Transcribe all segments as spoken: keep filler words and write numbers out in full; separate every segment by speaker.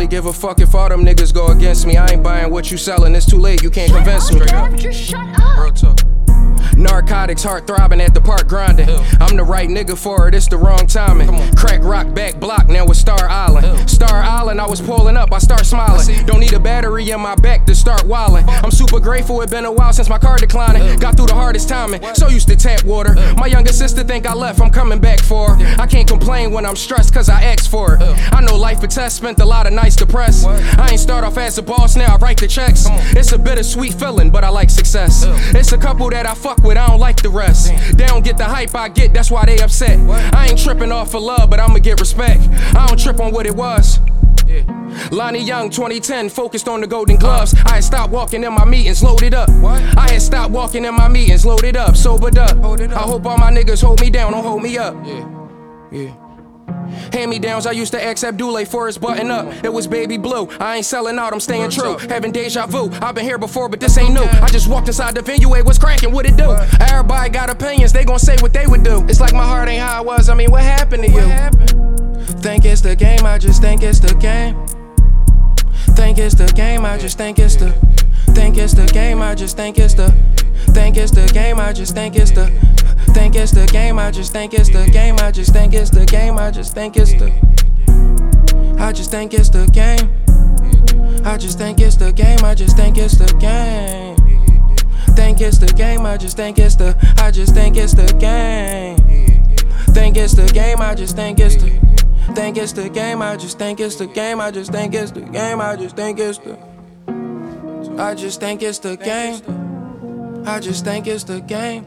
Speaker 1: really give a fuck if all them niggas go against me. I ain't buying what you selling, it's too late, you can't
Speaker 2: shut
Speaker 1: convince
Speaker 2: up,
Speaker 1: me.
Speaker 2: Trev, just shut up.
Speaker 1: Real talk. Narcotics, heart throbbing at the park grinding. Ew. I'm the right nigga for it, it's the wrong timing. Crack rock back block, now it's Star Island. Ew. Star Island, I was pulling up, I start smiling. I Don't need a battery in my back to start wildin'. I'm super grateful, it been a while since my car declining. Ew. Got through the hardest timing, so used to tap water. Ew. My younger sister think I left, I'm coming back for her. Yeah. I can't complain when I'm stressed, cause I asked for it. Ew. I know life a test, spent a lot of nights depressed. What? I ain't start off as a boss, now I write the checks. It's a bittersweet feeling, but I like success. Ew. It's a couple that I fuck with, I don't like the rest. They don't get the hype I get, that's why they upset. What? I ain't tripping off for love, but I'ma get respect. I don't trip on what it was. Yeah. Lonnie Young, twenty ten, focused on the golden gloves. I had stopped walking in my meetings, loaded up. What? I had stopped walking in my meetings, loaded up, sobered up. It up. I hope all my niggas hold me down, don't hold me up. Yeah. Yeah. Hand-me-downs, I used to ask Abdullah for his button up. It was baby blue, I ain't selling out, I'm staying true. Having deja vu, I've been here before, but this ain't new. I just walked inside the venue, hey, what's cracking, what it do? Everybody got opinions, they gon' say what they would do. It's like my heart ain't how it was, I mean, what happened to you? Think it's the game, I just think it's the game. Think it's the game, I just think it's the. Think it's the game, I just think it's the. Think it's the game, I just think it's the. Think it's the game, I just think it's the game, I just think it's the game, I just think it's the. I just think it's the game. I just think it's the game, I just think it's the game. Think it's the game, I just think it's the. I just think it's the game. Think it's the game, I just think it's the. Think it's the game, I just think it's the game, I just think it's the game, I just think it's the. I just think it's the game. I just think it's the game.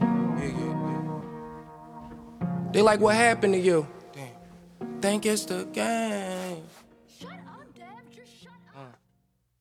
Speaker 1: They like, what happened to you? Think it's the game.